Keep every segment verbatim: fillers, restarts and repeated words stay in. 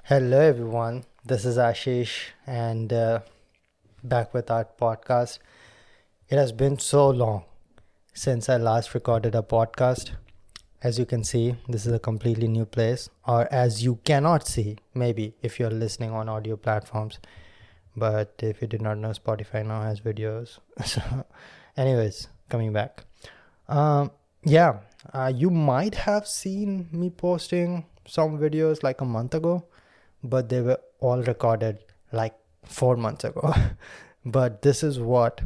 Hello, everyone. This is Ashish, and uh, back with our podcast. It has been so long since I last recorded a podcast. As you can see, this is a completely new place, or as you cannot see, maybe if you're listening on audio platforms. But if you did not know, Spotify now has videos. So, anyways, coming back. Um, yeah, uh, you might have seen me posting some videos like a month ago, but they were all recorded like four months ago. But this is what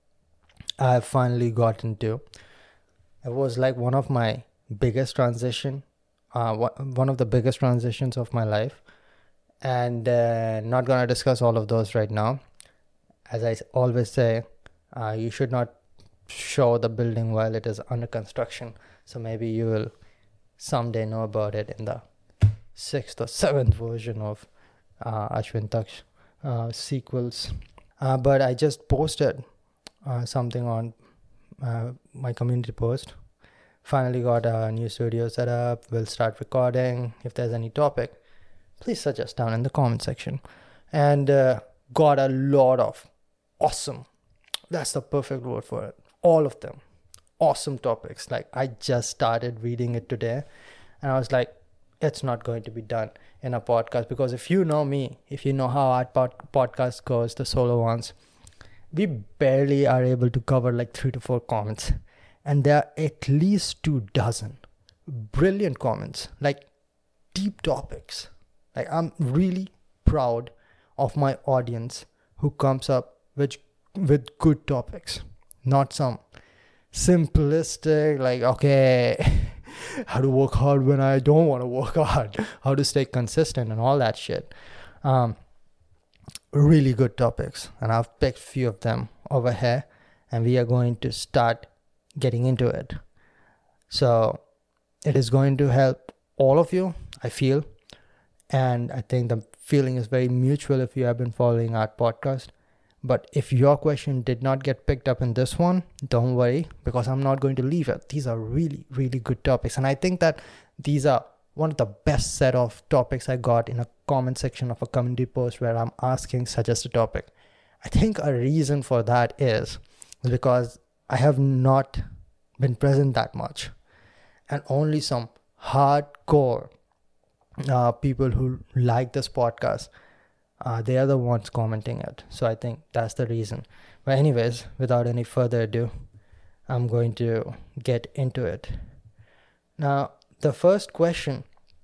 I finally got into. It was like one of my biggest transition, uh, one of the biggest transitions of my life. And uh, not gonna discuss all of those right now. As I always say, uh, you should not show the building while it is under construction. So maybe you will someday know about it in the sixth or seventh version of uh, Ashwin Taksh uh, sequels. Uh, but I just posted uh, something on uh, my community post. Finally got a new studio set up. We'll start recording. If there's any topic, please suggest down in the comment section. And uh, got a lot of awesome, that's the perfect word for it, all of them, awesome topics. Like I just started reading it today and I was like, it's not going to be done in a podcast, because if you know me, if you know how our pod- podcast goes, the solo ones, we barely are able to cover like three to four comments, and there are at least two dozen brilliant comments, like deep topics. Like I'm really proud of my audience who comes up with with good topics, not some simplistic like, okay, how to work hard when I don't want to work hard, how to stay consistent and all that shit. Um, really good topics, and I've picked few of them over here, and we are going to start getting into it. So it is going to help all of you, I feel, and I think the feeling is very mutual if you have been following our podcast. But if your question did not get picked up in this one, don't worry, because I'm not going to leave it. These are really, really good topics. And I think that these are one of the best set of topics I got in a comment section of a community post where I'm asking suggest a topic. I think a reason for that is because I have not been present that much. And only some hardcore uh, people who like this podcast, Uh, they are the ones commenting it. So I think that's the reason. But anyways, without any further ado, I'm going to get into it. Now, the first question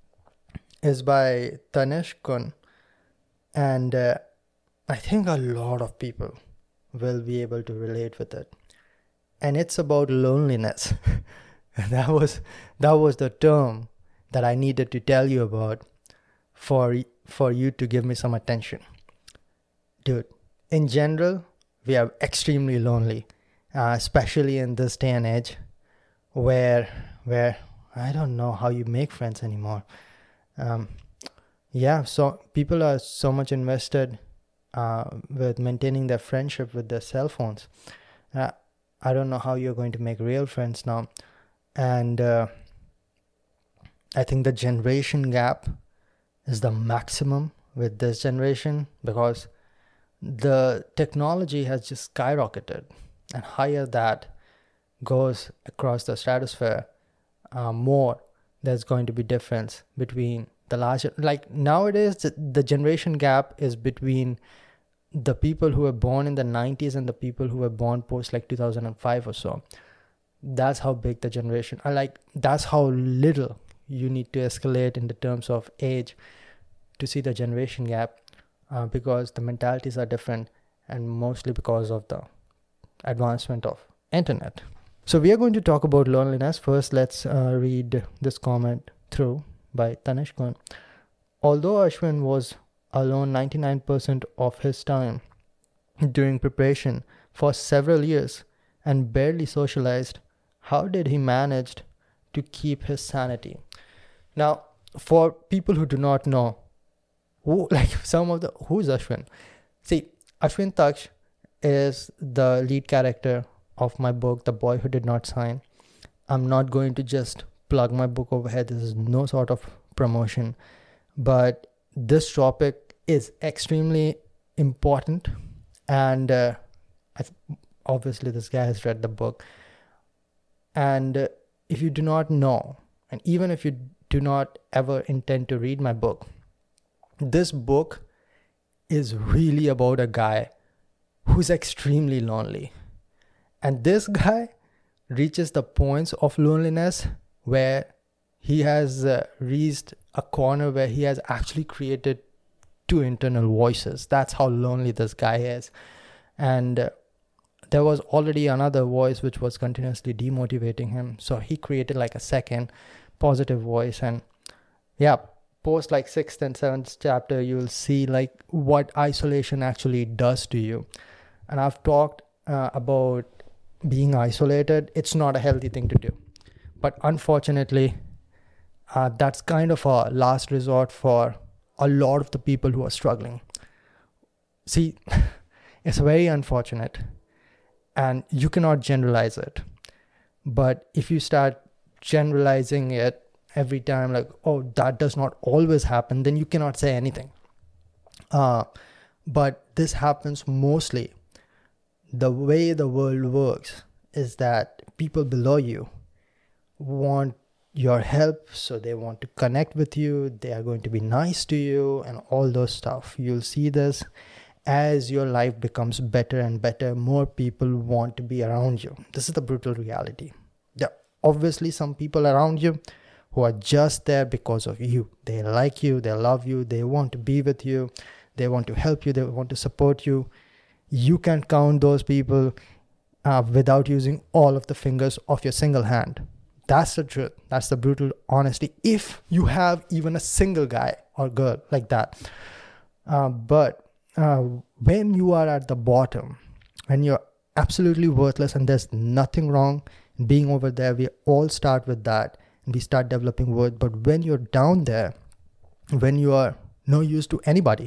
is by Tanesh Kun. And uh, I think a lot of people will be able to relate with it. And it's about loneliness. that was that was the term that I needed to tell you about for for you to give me some attention. Dude, in general, we are extremely lonely, uh, especially in this day and age where, where I don't know how you make friends anymore. Um, yeah, so people are so much invested uh, with maintaining their friendship with their cell phones. Uh, I don't know how you're going to make real friends now. And uh, I think the generation gap is the maximum with this generation, because the technology has just skyrocketed, and higher that goes across the stratosphere, uh, more there's going to be difference between the larger, like nowadays the, the generation gap is between the people who were born in the nineties and the people who were born post like two thousand five or so. That's how big the generation, I like that's how little you need to escalate in the terms of age to see the generation gap, uh, because the mentalities are different, and mostly because of the advancement of internet. So we are going to talk about loneliness. First, let's uh, read this comment through by Tanesh Kun. Although Ashwin was alone ninety-nine percent of his time during preparation for several years and barely socialized, how did he manage to keep his sanity? Now, for people who do not know, who like some of the who's Ashwin? See, Ashwin Taksh is the lead character of my book, The Boy Who Did Not Sign. I'm not going to just plug my book over here. This is no sort of promotion, but this topic is extremely important, and uh, I th- obviously this guy has read the book. And uh, if you do not know, and even if you do not ever intend to read my book, this book is really about a guy who's extremely lonely. And this guy reaches the points of loneliness where he has uh, reached a corner where he has actually created two internal voices. That's how lonely this guy is. And uh, there was already another voice which was continuously demotivating him. So he created like a second positive voice. And yeah, post like sixth and seventh chapter, you'll see like what isolation actually does to you. And I've talked uh, about being isolated. It's not a healthy thing to do. But unfortunately, uh, that's kind of a last resort for a lot of the people who are struggling. See, it's very unfortunate. And you cannot generalize it. But if you start generalizing it every time, like, oh, that does not always happen, then you cannot say anything. Uh, but this happens mostly. The way the world works is that people below you want your help, so they want to connect with you, they are going to be nice to you, and all those stuff. You'll see this as your life becomes better and better, more people want to be around you. This is the brutal reality. There are obviously some people around you who are just there because of you. They like you, they love you, they want to be with you, they want to help you, they want to support you. You can count those people uh, without using all of the fingers of your single hand. That's the truth. That's the brutal honesty. If you have even a single guy or girl like that. Uh, but uh, when you are at the bottom, when you're absolutely worthless and there's nothing wrong in being over there, we all start with that and we start developing worth. But when you're down there, when you are no use to anybody,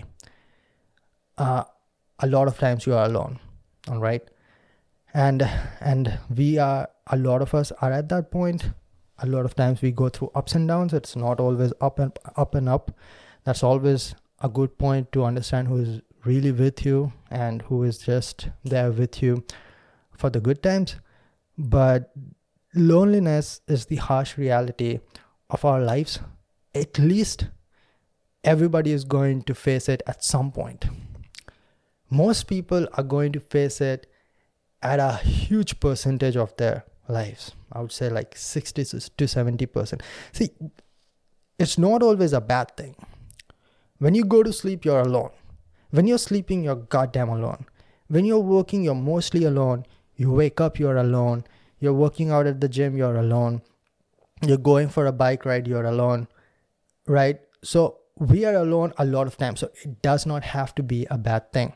uh, a lot of times you are alone. All right. And and we are, a lot of us are at that point. A lot of times we go through ups and downs. It's not always up and up and up. That's always a good point to understand who is really with you and who is just there with you for the good times. But loneliness is the harsh reality of our lives. At least everybody is going to face it at some point. Most people are going to face it at a huge percentage of their lives. I would say like sixty to seventy percent. See, it's not always a bad thing. When you go to sleep, you're alone. When you're sleeping, you're goddamn alone. When you're working, you're mostly alone. You wake up, you're alone. You're working out at the gym, you're alone. You're going for a bike ride, you're alone. Right? So we are alone a lot of times. So it does not have to be a bad thing.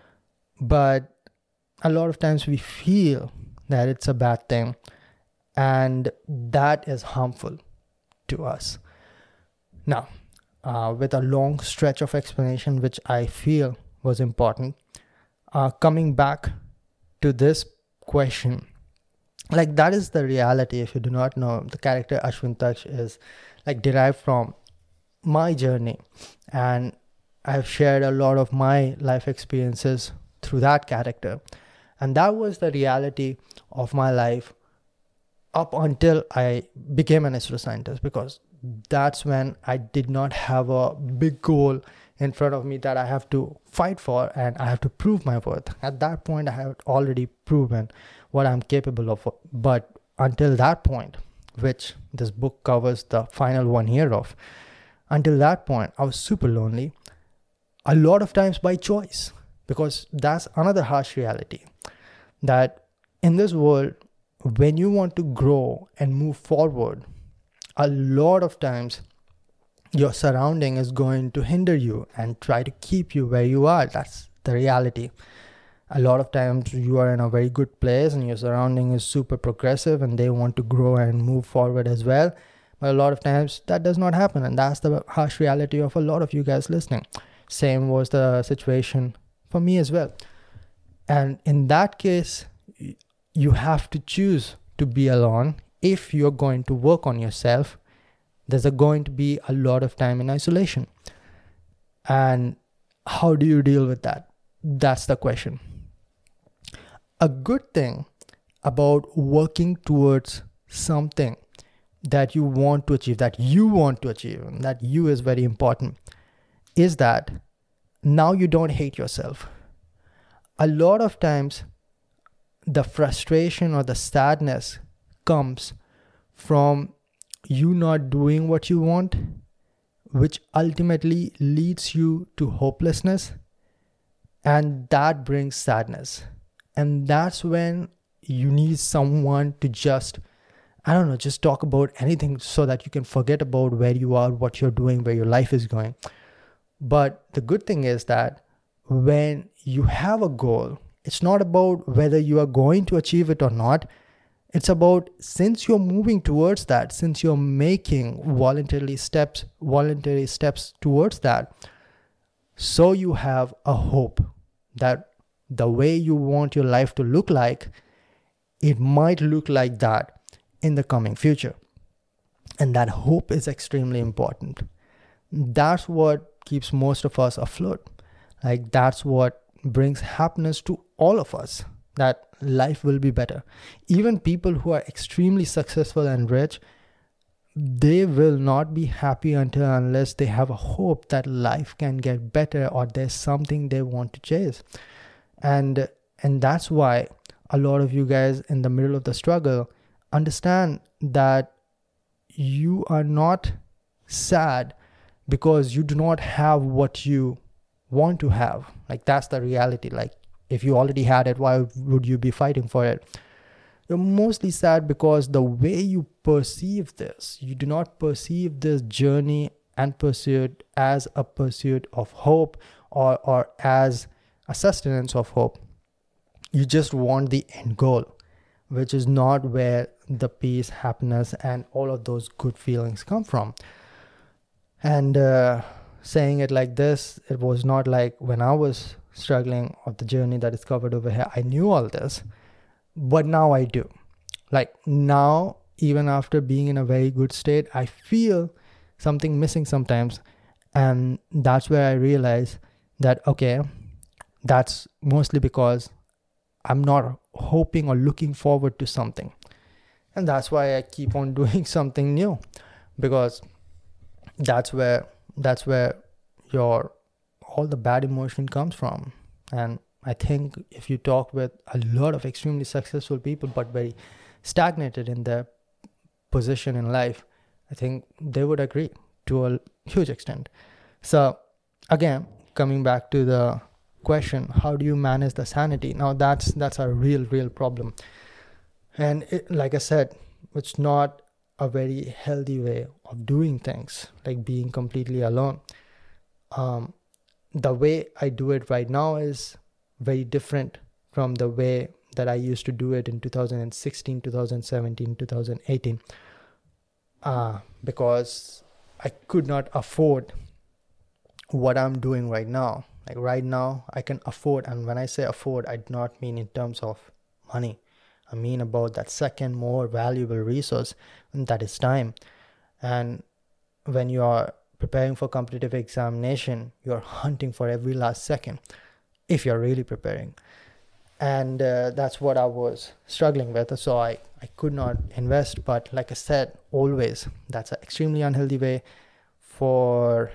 But a lot of times we feel that it's a bad thing, and that is harmful to us. Now, uh, with a long stretch of explanation, which I feel was important, uh, coming back to this question, like that is the reality. If you do not know, the character Ashwin Taksh is like derived from my journey, and I've shared a lot of my life experiences through that character. And that was the reality of my life up until I became an astroscientist, because that's when I did not have a big goal in front of me that I have to fight for and I have to prove my worth. At that point, I had already proven what I'm capable of. But until that point, which this book covers the final one year of, until that point, I was super lonely, a lot of times by choice. Because that's another harsh reality, that in this world, when you want to grow and move forward, a lot of times your surrounding is going to hinder you and try to keep you where you are. That's the reality. A lot of times you are in a very good place and your surrounding is super progressive and they want to grow and move forward as well. But a lot of times that does not happen. And that's the harsh reality of a lot of you guys listening. Same was the situation for me as well. And in that case, you have to choose to be alone. If you're going to work on yourself, there's a going to be a lot of time in isolation. And how do you deal with that? That's the question. A good thing about working towards something that you want to achieve, that you want to achieve, and that you is very important, is that now you don't hate yourself. A lot of times, the frustration or the sadness comes from you not doing what you want, which ultimately leads you to hopelessness, and that brings sadness. And that's when you need someone to just, I don't know, just talk about anything so that you can forget about where you are, what you're doing, where your life is going. But the good thing is that when you have a goal, it's not about whether you are going to achieve it or not. It's about, since you're moving towards that, since you're making voluntarily steps, voluntary steps towards that, so you have a hope that the way you want your life to look like, it might look like that in the coming future. And that hope is extremely important. That's what keeps most of us afloat. Like, that's what brings happiness to all of us, that life will be better. Even people who are extremely successful and rich, they will not be happy until unless they have a hope that life can get better or there's something they want to chase. And and that's why a lot of you guys in the middle of the struggle understand that you are not sad because you do not have what you want to have. Like, that's the reality. Like, if you already had it, why would you be fighting for it? You're mostly sad because the way you perceive this, you do not perceive this journey and pursuit as a pursuit of hope or, or as a sustenance of hope. You just want the end goal, which is not where the peace, happiness, and all of those good feelings come from. And uh, saying it like this, it was not like when I was struggling of the journey that is covered over here, I knew all this, but now I do. Like, now, even after being in a very good state, I feel something missing sometimes. And that's where I realize that, okay, that's mostly because I'm not hoping or looking forward to something. And that's why I keep on doing something new, because that's where that's where your all the bad emotion comes from. And I think if you talk with a lot of extremely successful people but very stagnated in their position in life, I think they would agree to a huge extent. So again, coming back to the question, how do you manage the sanity? Now that's that's a real real problem. And it, like I said, it's not a very healthy way of doing things, like being completely alone. Um, the way I do it right now is very different from the way that I used to do it in two thousand sixteen, two thousand seventeen, two thousand eighteen, uh, because I could not afford what I'm doing right now. Like right now, I can afford, and when I say afford, I do not mean in terms of money. I mean about that second more valuable resource, and that is time. And when you are preparing for competitive examination, you're hunting for every last second, if you're really preparing. And uh, that's what I was struggling with. So I, I could not invest. But like I said, always, that's an extremely unhealthy way for...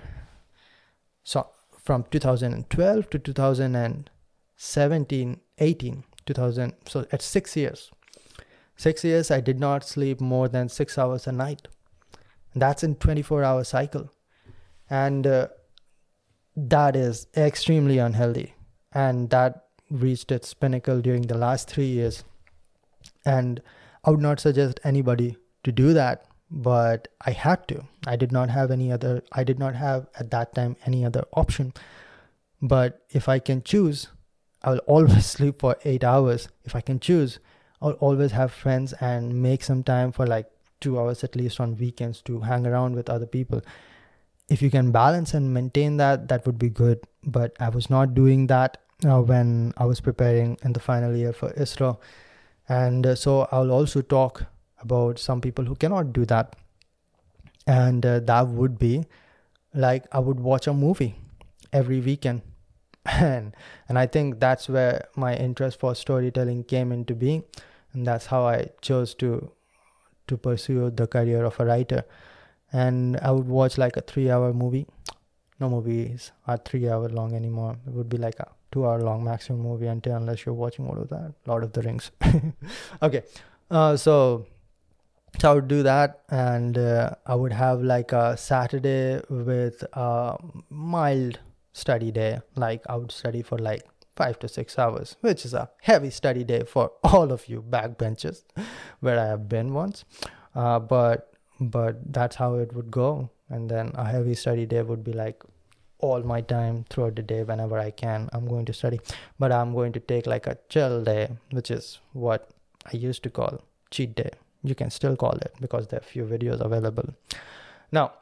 So from two thousand twelve to two thousand seventeen, eighteen, two thousand, so at six years. Six years, I did not sleep more than six hours a night. That's in twenty-four hour cycle. And uh, that is extremely unhealthy. And that reached its pinnacle during the last three years. And I would not suggest anybody to do that, but I had to. I did not have any other, I did not have at that time any other option. But if I can choose, I will always sleep for eight hours. If I can choose, I'll always have friends and make some time for like two hours at least on weekends to hang around with other people. If you can balance and maintain that, that would be good. But I was not doing that uh, when I was preparing in the final year for ISRO. And uh, so I'll also talk about some people who cannot do that. And uh, that would be like, I would watch a movie. every weekend. and and I think that's where my interest for storytelling came into being, and that's how I chose to to pursue the career of a writer. And I would watch like a three hour movie. No movies are three hour long anymore. It would be like a two hour long maximum movie until unless you're watching, what was that? Lord of the Rings. Okay. Uh, so, so I would do that, and uh, I would have like a Saturday with a mild study day. Like I would study for like five to six hours, which is a heavy study day for all of you backbenchers, where I have been once. Uh, but but that's how it would go. And then a heavy study day would be like all my time throughout the day. Whenever I can, I'm going to study, but I'm going to take like a chill day, which is what I used to call cheat day. You can still call it, because there are few videos available. Now,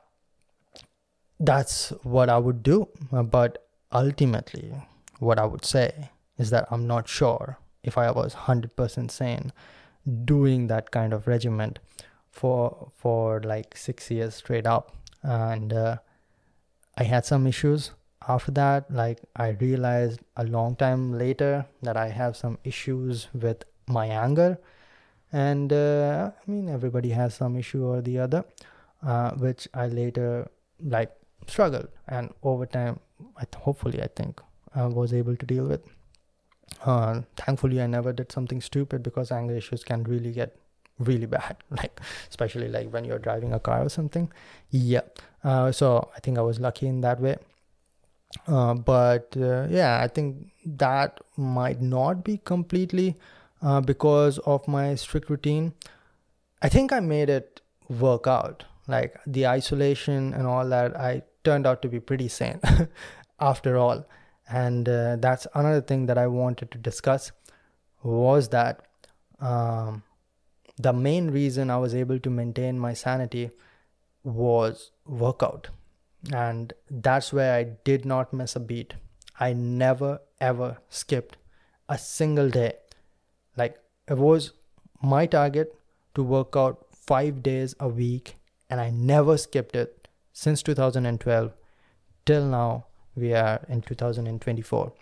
that's what I would do. Uh, but ultimately, what I would say is that I'm not sure if I was one hundred percent sane doing that kind of regimen for for like six years straight up. And uh, I had some issues after that. Like I realized a long time later that I have some issues with my anger. And uh, I mean, everybody has some issue or the other, uh, which I later like struggled. And over time, I th- hopefully, I think I was able to deal with. Uh, thankfully, I never did something stupid, because anger issues can really get really bad, like especially like when you're driving a car or something. Yeah. Uh, so I think I was lucky in that way. Uh, but uh, yeah, I think that might not be completely uh, because of my strict routine. I think I made it work out. Like the isolation and all that, I turned out to be pretty sane after all. And uh, that's another thing that I wanted to discuss, was that um, the main reason I was able to maintain my sanity was workout. And that's where I did not miss a beat. I never ever skipped a single day. Like it was my target to work out five days a week, and I never skipped it since two thousand twelve till now. We are in two thousand twenty-four.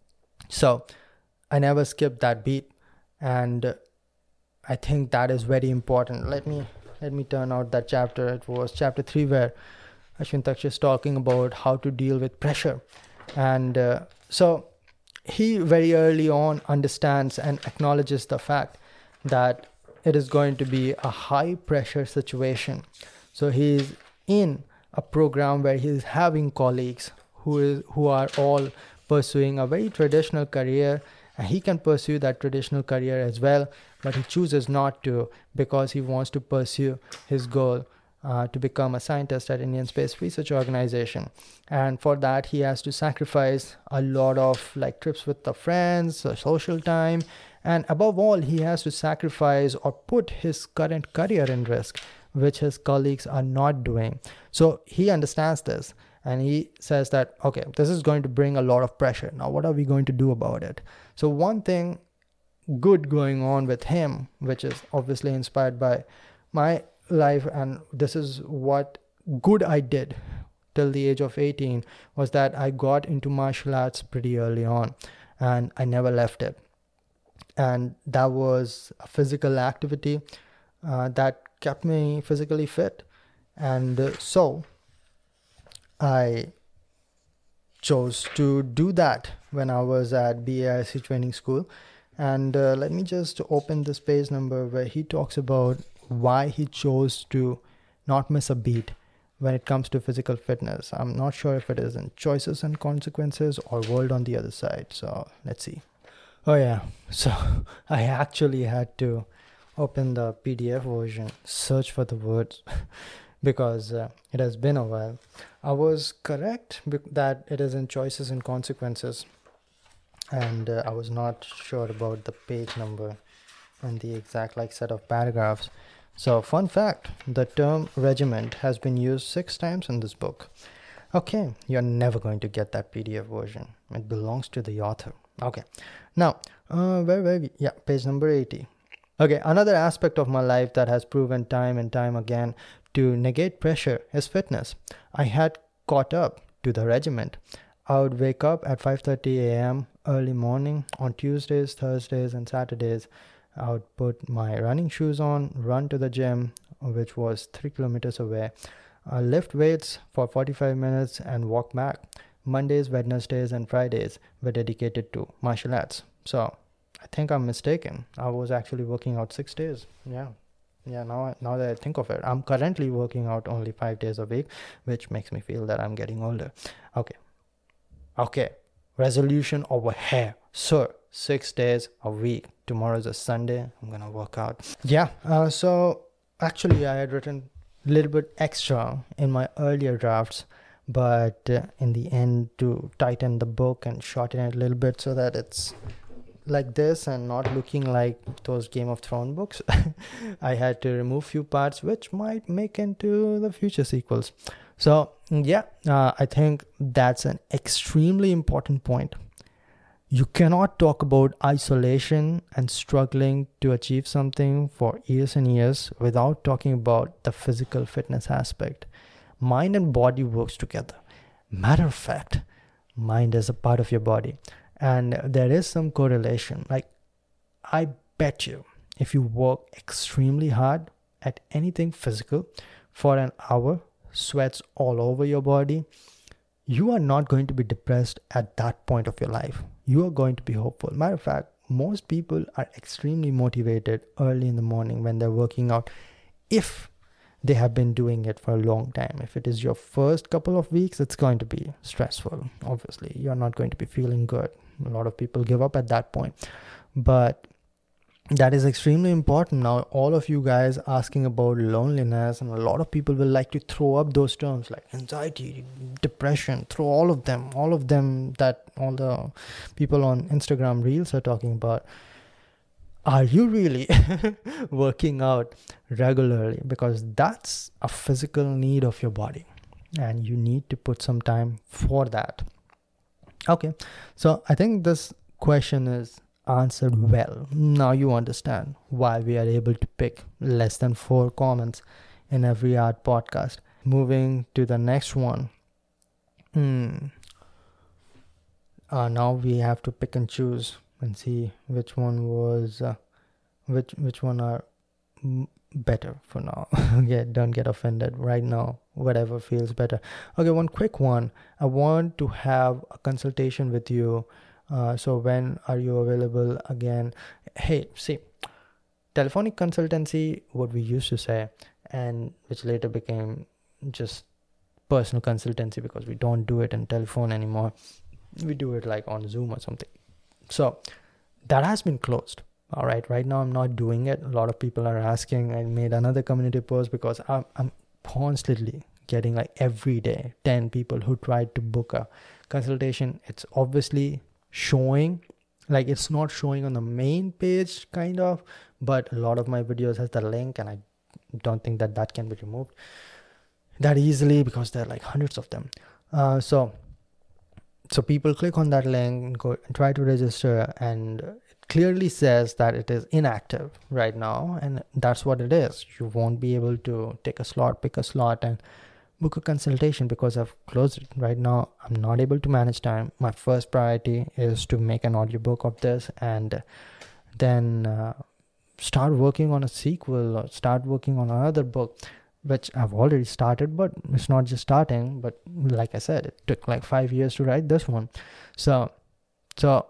So I never skipped that beat, and I think that is very important. Let me let me turn out that chapter. It was chapter three, where Ashwintaksh is talking about how to deal with pressure. And uh, so he very early on understands and acknowledges the fact that it is going to be a high pressure situation. So he is in a program where he is having colleagues who is who are all pursuing a very traditional career, and he can pursue that traditional career as well, but he chooses not to, because he wants to pursue his goal uh, to become a scientist at Indian Space Research Organization. And for that, he has to sacrifice a lot of like trips with the friends, uh, social time, and above all, he has to sacrifice or put his current career in risk, which his colleagues are not doing. So he understands this. And he says that, okay, this is going to bring a lot of pressure. Now, what are we going to do about it? So one thing good going on with him, which is obviously inspired by my life, and this is what good I did till the age of eighteen, was that I got into martial arts pretty early on, and I never left it. And that was a physical activity uh, that kept me physically fit. And uh, so I chose to do that when I was at B A I C training school. And uh, let me just open this page number where he talks about why he chose to not miss a beat when it comes to physical fitness. I'm not sure if it is in Choices and Consequences or World on the Other Side. So let's see. Oh yeah, so I actually had to open the P D F version, search for the words, because uh, it has been a while. I was correct that it is in Choices and Consequences, and uh, I was not sure about the page number and the exact like set of paragraphs. So fun fact, the term regiment has been used six times in this book. Okay, you're never going to get that P D F version. It belongs to the author. Okay, now uh, where were we? Yeah, page number eighty. Okay, another aspect of my life that has proven time and time again to negate pressure is fitness. I had caught up to the regiment. I would wake up at five thirty a.m. early morning on Tuesdays, Thursdays, and Saturdays. I would put my running shoes on, run to the gym, which was three kilometers away. I lift weights for forty-five minutes and walk back. Mondays, Wednesdays, and Fridays were dedicated to martial arts. So I think I'm mistaken. I was actually working out six days. Yeah. Yeah, now, now that I think of it, I'm currently working out only five days a week, which makes me feel that I'm getting older. Okay. Okay. Resolution over here. Sir, six days a week. Tomorrow's a Sunday. I'm going to work out. Yeah. Uh, so actually, I had written a little bit extra in my earlier drafts, but uh, in the end, to tighten the book and shorten it a little bit so that it's like this and not looking like those Game of Thrones books, I had to remove few parts which might make into the future sequels. So yeah, uh, I think that's an extremely important point. You cannot talk about isolation and struggling to achieve something for years and years without talking about the physical fitness aspect. Mind and body works together. Matter of fact, mind is a part of your body. And there is some correlation. Like, I bet you, if you work extremely hard at anything physical for an hour, sweats all over your body, you are not going to be depressed at that point of your life. You are going to be hopeful. Matter of fact, most people are extremely motivated early in the morning when they're working out, if they have been doing it for a long time. If it is your first couple of weeks, it's going to be stressful. Obviously, you're not going to be feeling good. A lot of people give up at that point. But that is extremely important. Now, all of you guys asking about loneliness, and a lot of people will like to throw up those terms like anxiety, depression, throw all of them, all of them that all the people on Instagram Reels are talking about. Are you really working out regularly? Because that's a physical need of your body, and you need to put some time for that. Okay, so I think this question is answered well. Now you understand why we are able to pick less than four comments in every art podcast. Moving to the next one. Hmm. Uh, now we have to pick and choose and see which one was, uh, which which one are m- better for now. Yeah, don't get offended right now. Whatever feels better. Okay, one quick one. I want to have a consultation with you. Uh, so when are you available again? Hey, see, telephonic consultancy, what we used to say, and which later became just personal consultancy because we don't do it in telephone anymore. We do it like on Zoom or something. So that has been closed. All right. Right now, I'm not doing it. A lot of people are asking. I made another community post because I'm, I'm constantly getting like every day ten people who tried to book a consultation. It's obviously showing, like it's not showing on the main page kind of, but a lot of my videos has the link, and I don't think that that can be removed that easily because there are like hundreds of them. Uh, so so people click on that link, go and try to register, and it clearly says that it is inactive right now, and that's what it is. You won't be able to take a slot, pick a slot, and book a consultation because I've closed it. Right now, I'm not able to manage time. My first priority is to make an audiobook of this, and then uh, start working on a sequel or start working on another book, which I've already started, but it's not just starting. But like I said, it took like five years to write this one. So, so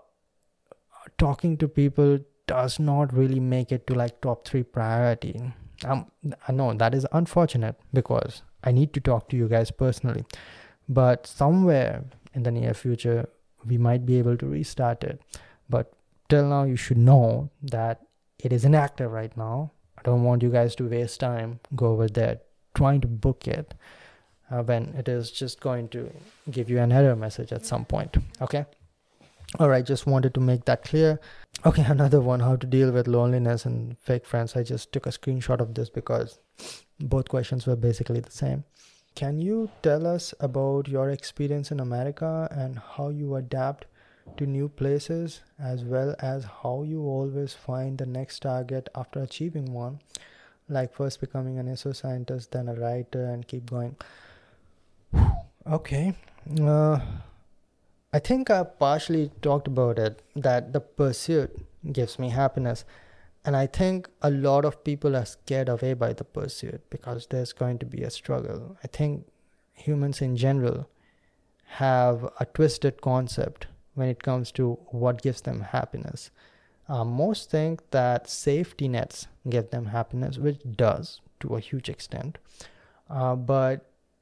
talking to people does not really make it to like top three priority. Um, I know that is unfortunate because I need to talk to you guys personally, but somewhere in the near future, we might be able to restart it. But till now, you should know that it is inactive right now. I don't want you guys to waste time, go over there, trying to book it uh, when it is just going to give you an error message at some point. Okay. All right. Just wanted to make that clear. Okay. Another one, how to deal with loneliness and fake friends. I just took a screenshot of this because both questions were basically the same. Can you tell us about your experience in America and how you adapt to new places, as well as how you always find the next target after achieving one, like first becoming an I S O scientist, then a writer, and keep going? Okay. Uh, I think I partially talked about it, that the pursuit gives me happiness. And I think a lot of people are scared away by the pursuit because there's going to be a struggle. I think humans in general have a twisted concept when it comes to what gives them happiness. Uh, most think that safety nets give them happiness, which does to a huge extent. Uh, but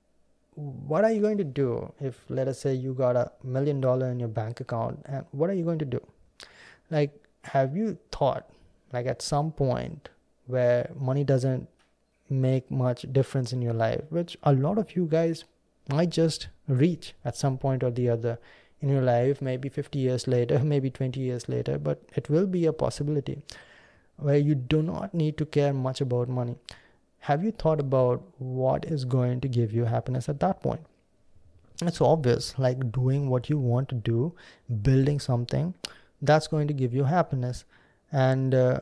what are you going to do if, let us say, you got a million dollar in your bank account, and what are you going to do? Like, have you thought, like, at some point where money doesn't make much difference in your life, which a lot of you guys might just reach at some point or the other in your life, maybe fifty years later, maybe twenty years later, but it will be a possibility where you do not need to care much about money. Have you thought about what is going to give you happiness at that point? It's obvious, like doing what you want to do, building something, that's going to give you happiness. And uh,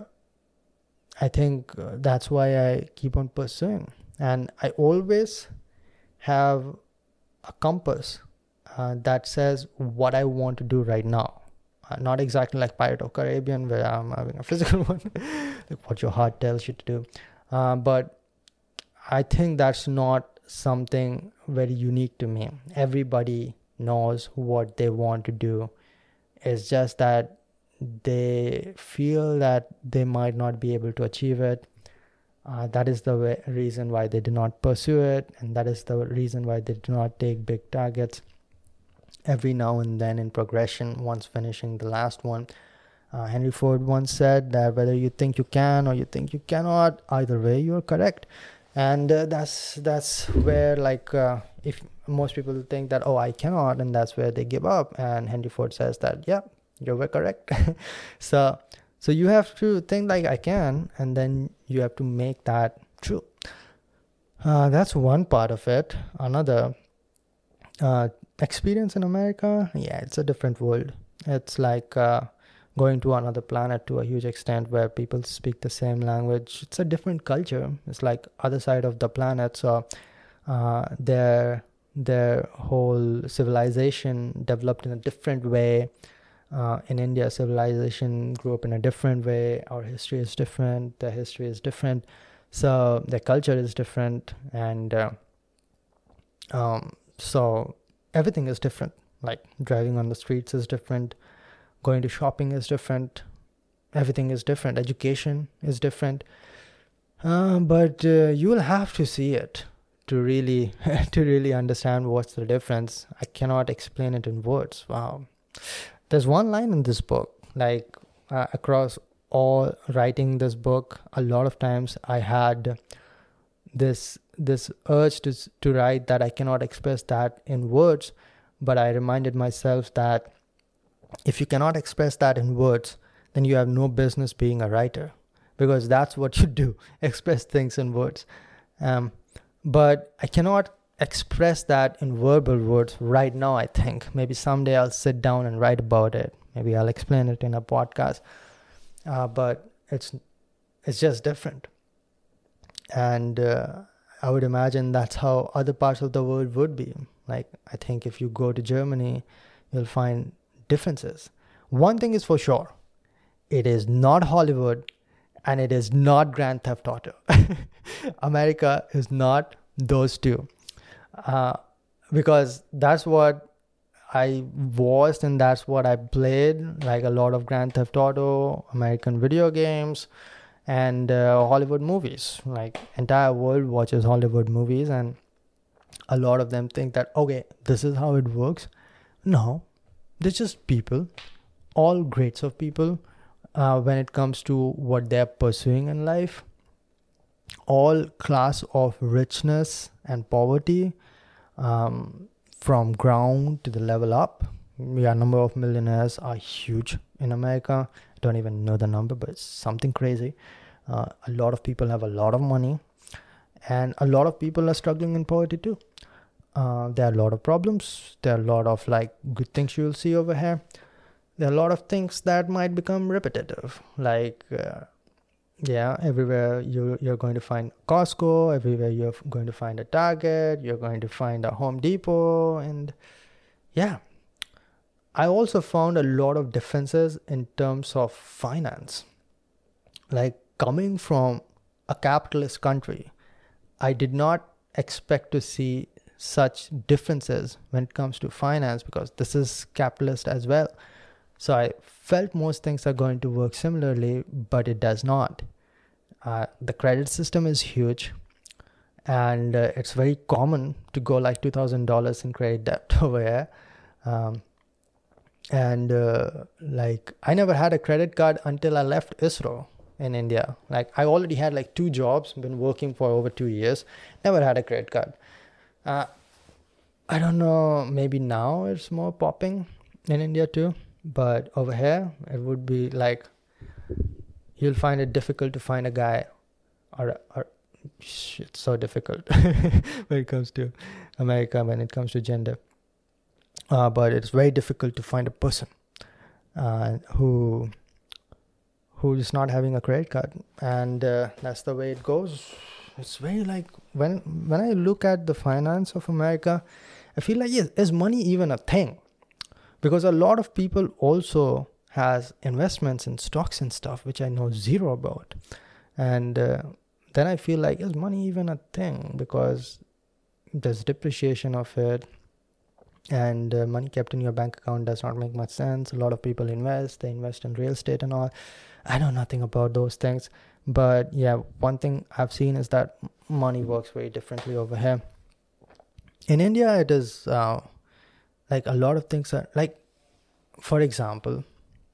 I think uh, that's why I keep on pursuing. And I always have a compass uh, that says what I want to do right now. Uh, not exactly like Pirate of Caribbean, where I'm having a physical one, like what your heart tells you to do. Uh, but I think that's not something very unique to me. Everybody knows what they want to do. It's just that they feel that they might not be able to achieve it. Uh, that is the way, reason why they do not pursue it, and that is the reason why they do not take big targets every now and then in progression once finishing the last one. Uh, Henry Ford once said that whether you think you can or you think you cannot, either way you're correct. And uh, that's that's where, like, uh, if most people think that, oh, I cannot, and that's where they give up. And Henry Ford says that, yeah, you were correct. so so you have to think like I can, and then you have to make that true. Uh, that's one part of it. Another uh, experience in America, yeah, it's a different world. It's like uh, going to another planet to a huge extent where people speak the same language. It's a different culture. It's like other side of the planet. So uh, their their whole civilization developed in a different way. Uh, in India, civilization grew up in a different way. Our history is different. Their history is different. So their culture is different. And uh, um, so everything is different. Like driving on the streets is different. Going to shopping is different. Everything is different. Education is different. Uh, but uh, you will have to see it to really to really understand what's the difference. I cannot explain it in words. Wow. There's one line in this book, like uh, across all writing this book, a lot of times I had this this urge to to write that I cannot express that in words, but I reminded myself that if you cannot express that in words, then you have no business being a writer, because that's what you do, express things in words. Um, but I cannot express that in verbal words right now, I think. Maybe someday I'll sit down and write about it. Maybe I'll explain it in a podcast. Uh, but it's it's just different. And uh, I would imagine that's how other parts of the world would be. Like, I think if you go to Germany, you'll find differences. One thing is for sure, it is not Hollywood and it is not Grand Theft Auto. America is not those two. Uh, because that's what I watched and that's what I played, like a lot of Grand Theft Auto, American video games, and uh, Hollywood movies. Like, entire world watches Hollywood movies, and a lot of them think that, okay, this is how it works. No, they're just people, all grades of people uh, when it comes to what they're pursuing in life. All class of richness and poverty, um, from ground to the level up. Yeah, number of millionaires are huge in America. I don't even know the number, but it's something crazy. Uh, a lot of people have a lot of money, and a lot of people are struggling in poverty too. Uh, there are a lot of problems. There are a lot of like good things you'll see over here. There are a lot of things that might become repetitive, like uh, yeah, everywhere you, you're going to find Costco, everywhere you're going to find a Target, you're going to find a Home Depot, and yeah, I also found a lot of differences in terms of finance. Like coming from a capitalist country, I did not expect to see such differences when it comes to finance, because this is capitalist as well. So I felt most things are going to work similarly, but it does not. Uh, the credit system is huge, and uh, it's very common to go like two thousand dollars in credit debt over here. Um, and uh, like I never had a credit card until I left ISRO in India. Like I already had like two jobs, been working for over two years, never had a credit card. Uh, I don't know, maybe now it's more popping in India too, but over here it would be like, you'll find it difficult to find a guy, or, or it's so difficult when it comes to America, when it comes to gender. Uh, but it's very difficult to find a person uh, who who is not having a credit card, and uh, that's the way it goes. It's very like when when I look at the finance of America, I feel like, yes, is money even a thing? Because a lot of people also has investments in stocks and stuff, which I know zero about. And uh, then I feel like, is money even a thing? Because there's depreciation of it, and uh, money kept in your bank account does not make much sense. A lot of people invest, they invest in real estate and all. I know nothing about those things. But yeah, one thing I've seen is that money works very differently over here. In India, it is uh, like a lot of things are like, for example,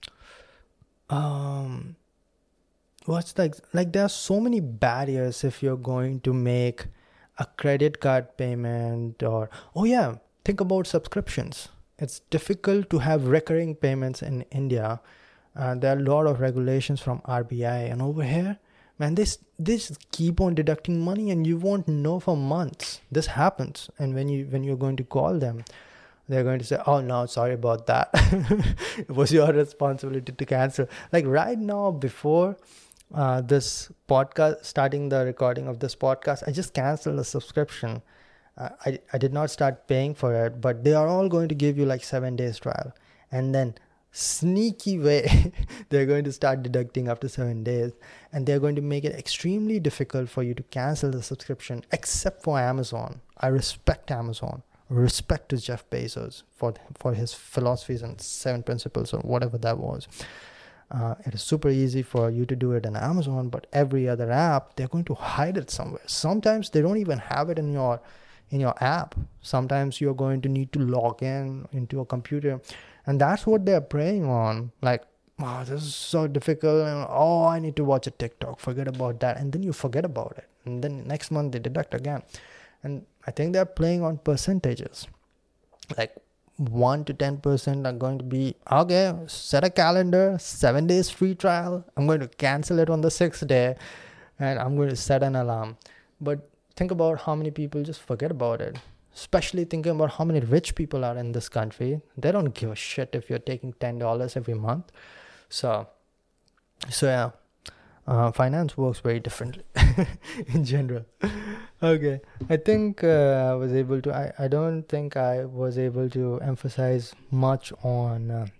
um, what's like, like there are so many barriers if you're going to make a credit card payment, or, oh yeah, think about subscriptions. It's difficult to have recurring payments in India. Uh, there are a lot of regulations from R B I, and over here, man, this this keep on deducting money, and you won't know for months. This happens, and when you when you're going to call them, they're going to say, "Oh no, sorry about that. It was your responsibility to cancel." Like right now, before uh, this podcast, starting the recording of this podcast, I just canceled a subscription. Uh, I I did not start paying for it, but they are all going to give you like seven days trial, and then sneaky way they're going to start deducting after seven days, and they're going to make it extremely difficult for you to cancel the subscription, except for Amazon. I respect Amazon, respect to Jeff Bezos for for his philosophies and seven principles or whatever that was. Uh, it is super easy for you to do it on Amazon, but every other app, they're going to hide it somewhere. Sometimes they don't even have it in your in your app. Sometimes you're going to need to log in into a computer. And that's what they're preying on. Like, oh, this is so difficult. And, oh, I need to watch a TikTok. Forget about that. And then you forget about it. And then next month they deduct again. And I think they're playing on percentages. Like one to ten percent are going to be, okay, set a calendar, seven days free trial. I'm going to cancel it on the sixth day. And I'm going to set an alarm. But think about how many people just forget about it. Especially thinking about how many rich people are in this country. They don't give a shit if you're taking ten dollars every month. So, so yeah, uh, finance works very differently in general. Okay, I think uh, I was able to, I, I don't think I was able to emphasize much on uh,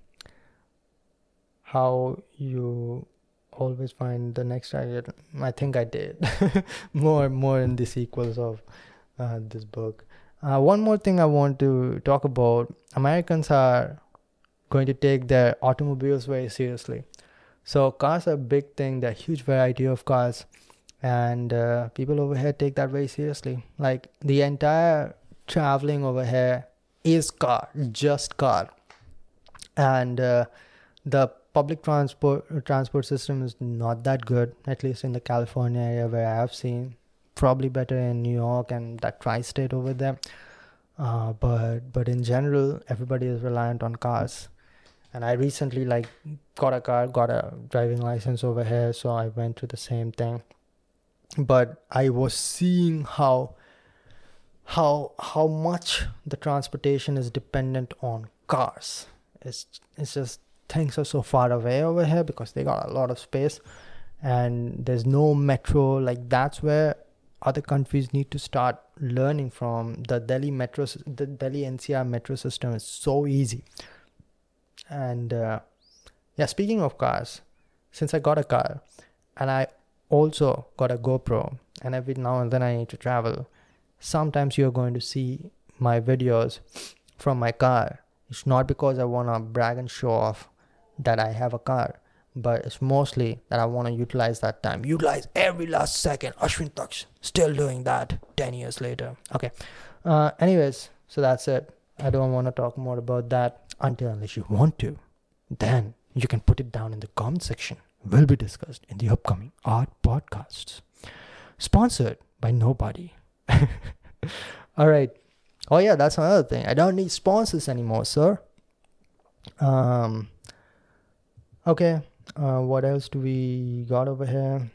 how you always find the next target. I think I did more, more in the sequels of uh, this book. Uh, one more thing I want to talk about. Americans are going to take their automobiles very seriously. So cars are a big thing. There are a huge variety of cars. And uh, people over here take that very seriously. Like the entire traveling over here is car, just car. And uh, the public transport transport system is not that good, at least in the California area where I have seen. Probably better in New York and that tri-state over there, uh, but but in general everybody is reliant on cars. And I recently like got a car, got a driving license over here, so I went through the same thing. But I was seeing how how how much the transportation is dependent on cars. It's it's just things are so far away over here because they got a lot of space, and there's no metro. Like that's where other countries need to start learning from. The Delhi metro, the Delhi N C R metro system is so easy. And uh, yeah, speaking of cars, since I got a car and I also got a GoPro, and every now and then I need to travel, sometimes you're going to see my videos from my car. It's not because I want to brag and show off that I have a car, but it's mostly that I want to utilize that time. Utilize every last second. Ashwin Taksh, still doing that ten years later. Okay. Uh, anyways, so that's it. I don't want to talk more about that until unless you want to. Then you can put it down in the comment section. Will be discussed in the upcoming art podcasts. Sponsored by nobody. All right. Oh yeah, that's another thing. I don't need sponsors anymore, sir. Um. Okay. Uh, what else do we got over here?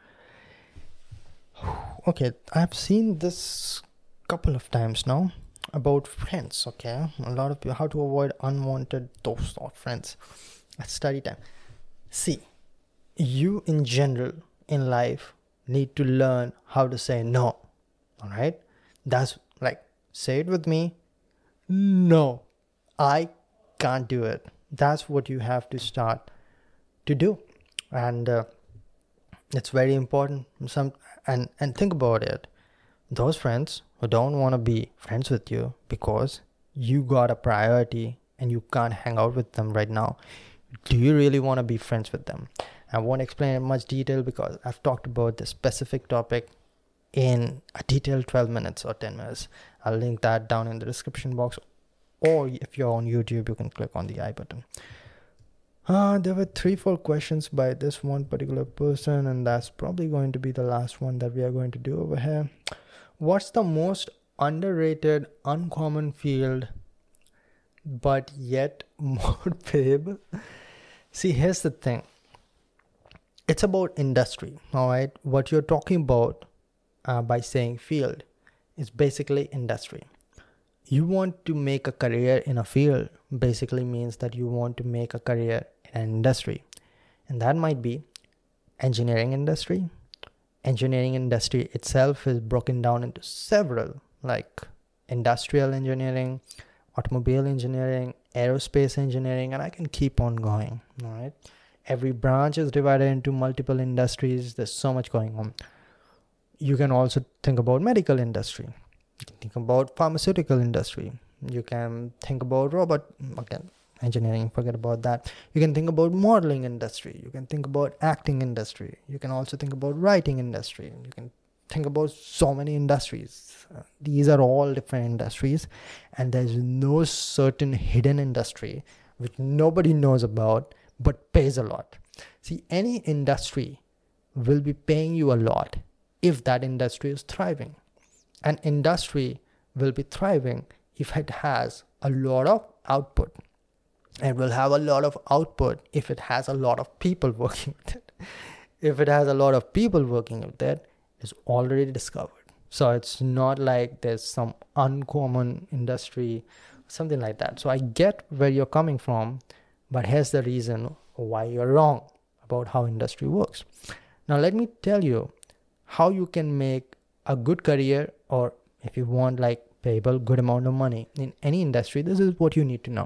Okay, I've seen this couple of times now about friends. Okay, a lot of people, how to avoid unwanted thoughts or friends at study time. See, you in general in life need to learn how to say no. All right, that's like, say it with me. No, I can't do it. That's what you have to start to do. And uh, it's very important. Some and and think about it. Those friends who don't want to be friends with you because you got a priority and you can't hang out with them right now, do you really want to be friends with them? I won't explain in much detail because I've talked about this specific topic in a detailed twelve minutes or ten minutes. I'll link that down in the description box, or if you're on YouTube, you can click on the I button. Uh, there were three, four questions by this one particular person, and that's probably going to be the last one that we are going to do over here. What's the most underrated, uncommon field, but yet more payable? See, here's the thing. It's about industry, all right? What you're talking about uh, by saying field is basically industry. You want to make a career in a field basically means that you want to make a career in an industry. And that might be engineering industry. Engineering industry itself is broken down into several, like industrial engineering, automobile engineering, aerospace engineering, and I can keep on going, all right? Every branch is divided into multiple industries. There's so much going on. You can also think about medical industry. You can think about pharmaceutical industry. You can think about robot, again, engineering, forget about that. You can think about modeling industry. You can think about acting industry. You can also think about writing industry. You can think about so many industries. Uh, these are all different industries, and there's no certain hidden industry which nobody knows about but pays a lot. See, any industry will be paying you a lot if that industry is thriving. An industry will be thriving if it has a lot of output. It will have a lot of output if it has a lot of people working with it. If it has a lot of people working with it, it's already discovered. So it's not like there's some uncommon industry, something like that. So I get where you're coming from, but here's the reason why you're wrong about how industry works. Now let me tell you how you can make a good career, or if you want like payable good amount of money in any industry. This is what you need to know.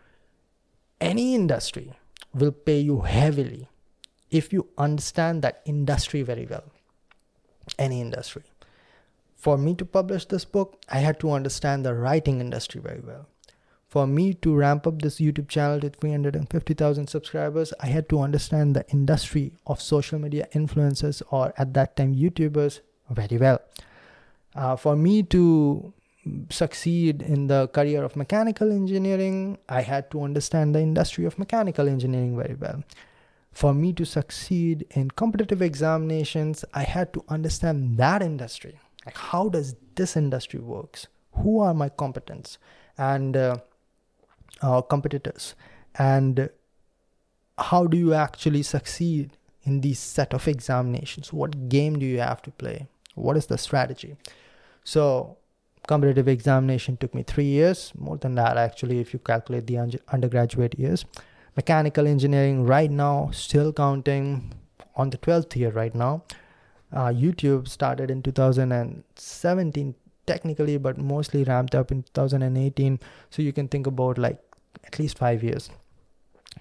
Any industry will pay you heavily if you understand that industry very well. Any industry. For me to publish this book, I had to understand the writing industry very well. For me to ramp up this YouTube channel to three hundred fifty thousand subscribers, I had to understand the industry of social media influencers, or at that time YouTubers, very well. Uh, for me to succeed in the career of mechanical engineering, I had to understand the industry of mechanical engineering very well. For me to succeed in competitive examinations, I had to understand that industry. Like, how does this industry works? Who are my competents and uh, uh, competitors? And how do you actually succeed in these set of examinations? What game do you have to play? What is the strategy? So competitive examination took me three years, more than that actually if you calculate the un- undergraduate years. Mechanical engineering right now, still counting, on the twelfth year right now. Uh, YouTube started in two thousand seventeen technically, but mostly ramped up in two thousand eighteen. So you can think about like at least five years.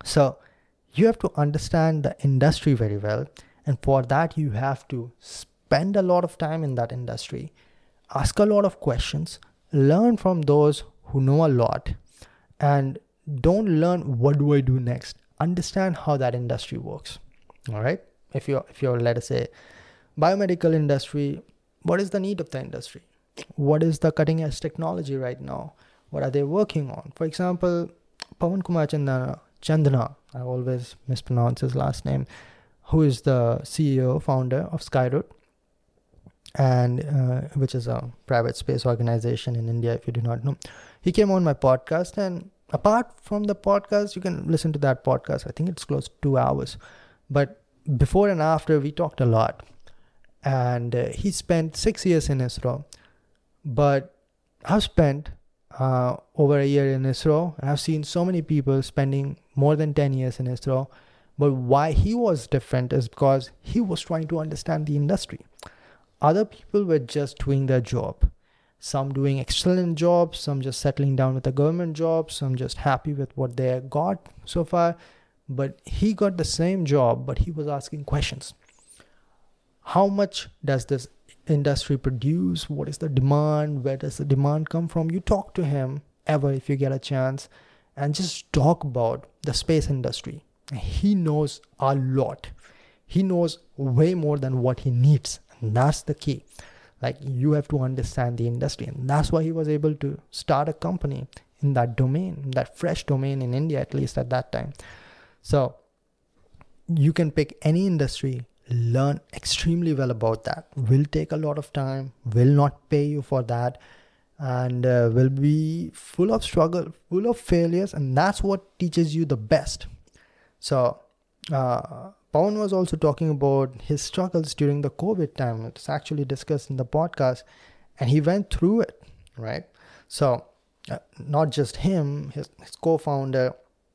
So you have to understand the industry very well. And for that, you have to spend a lot of time in that industry, ask a lot of questions, learn from those who know a lot, and don't learn what do I do next. Understand how that industry works. All right. If you're, if you're, let us say, biomedical industry, what is the need of the industry? What is the cutting edge technology right now? What are they working on? For example, Pawan Kumar Chandana, Chandana, I always mispronounce his last name, who is the C E O, founder of Skyroot, and uh, which is a private space organization in India, if you do not know. He came on my podcast, and apart from the podcast, you can listen to that podcast. I think it's close to two hours. But before and after, we talked a lot. And uh, he spent six years in ISRO. But I've spent uh, over a year in ISRO, and I've seen so many people spending more than ten years in ISRO. But why he was different is because he was trying to understand the industry. Other people were just doing their job. Some doing excellent jobs, some just settling down with a government job, some just happy with what they got so far. But he got the same job, but he was asking questions. How much does this industry produce? What is the demand? Where does the demand come from? You talk to him ever if you get a chance, and just talk about the space industry. He knows a lot. He knows way more than what he needs. And that's the key. Like, you have to understand the industry. And that's why he was able to start a company in that domain, that fresh domain in India, at least at that time. So you can pick any industry, learn extremely well about that. Will take a lot of time, will not pay you for that, and uh, will be full of struggle, full of failures. And that's what teaches you the best. So uh, Pawan was also talking about his struggles during the COVID time. It's actually discussed in the podcast, and he went through it, right? So uh, not just him, his, his co-founder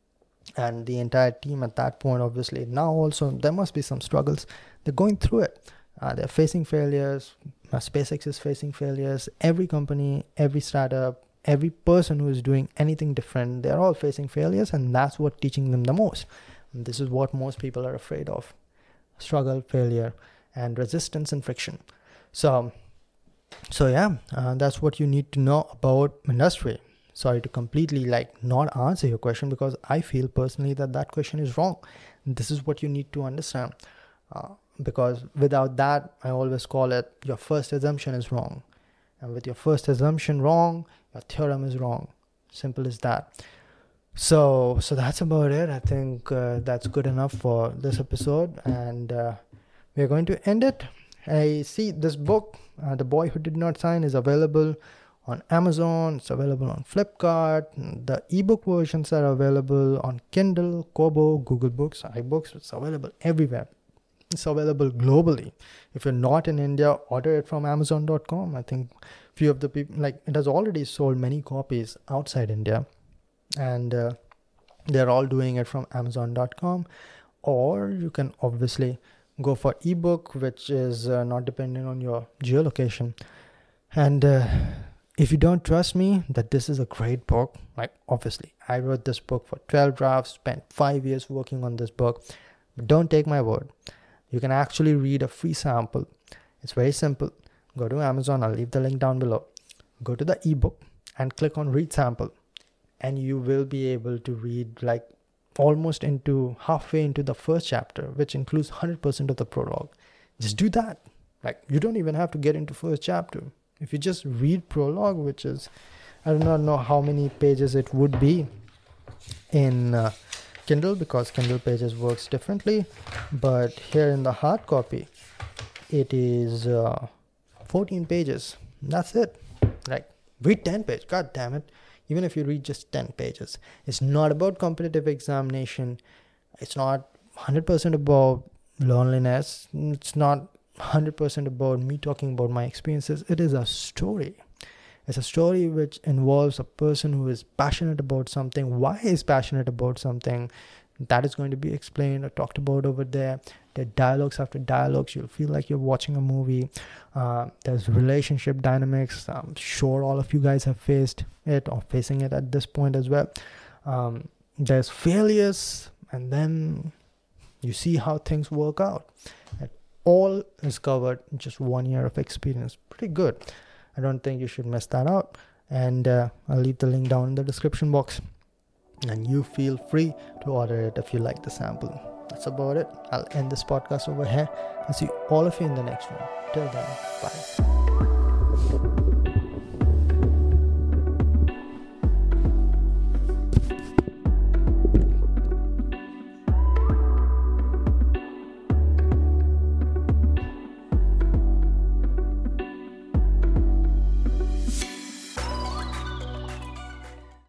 and the entire team at that point, obviously. Now also, there must be some struggles. They're going through it. Uh, they're facing failures. Uh, SpaceX is facing failures. Every company, every startup, every person who is doing anything different, they're all facing failures, and that's what teaching them the most. And this is what most people are afraid of: struggle, failure, and resistance and friction. So, so yeah, uh, that's what you need to know about industry. Sorry to completely like not answer your question, because I feel personally that that question is wrong. This is what you need to understand. Uh, because without that, I always call it your first assumption is wrong. And with your first assumption wrong, your theorem is wrong. Simple as that. So, so that's about it. I think uh, that's good enough for this episode, and uh, we're going to end it. I see this book, uh, The Boy Who Did Not Sign, is available on Amazon. It's available on Flipkart. The ebook versions are available on Kindle, Kobo, Google Books, iBooks. It's available everywhere. It's available globally. If you're not in India, order it from amazon dot com. I think few of the people, like, it has already sold many copies outside India. And uh, they're all doing it from amazon dot com. Or you can obviously go for ebook, which is uh, not dependent on your geolocation. And uh, if you don't trust me that this is a great book, like, obviously I wrote this book for twelve drafts, spent five years working on this book, but don't take my word. You can actually read a free sample. It's very simple. Go to Amazon. I'll leave the link down below. Go to the ebook and click on read sample. And you will be able to read like almost into halfway into the first chapter, which includes one hundred percent of the prologue. Just do that. Like, you don't even have to get into first chapter. If you just read prologue, which is, I do not know how many pages it would be in uh, Kindle, because Kindle pages works differently. But here in the hard copy, it is uh, fourteen pages. That's it. Like, read ten pages. God damn it. Even if you read just ten pages, it's not about competitive examination. It's not one hundred percent about loneliness. It's not one hundred percent about me talking about my experiences. It is a story. It's a story which involves a person who is passionate about something. Why is passionate about something? That is going to be explained or talked about over there. There are dialogues after dialogues. You'll feel like you're watching a movie. Uh, there's relationship dynamics. I'm sure all of you guys have faced it or facing it at this point as well. Um, there's failures and then you see how things work out. And all is covered in just one year of experience. Pretty good. I don't think you should miss that out. And uh, I'll leave the link down in the description box. And you feel free to order it if you like the sample. That's about it. I'll end this podcast over here and see all of you in the next one. Till then, bye.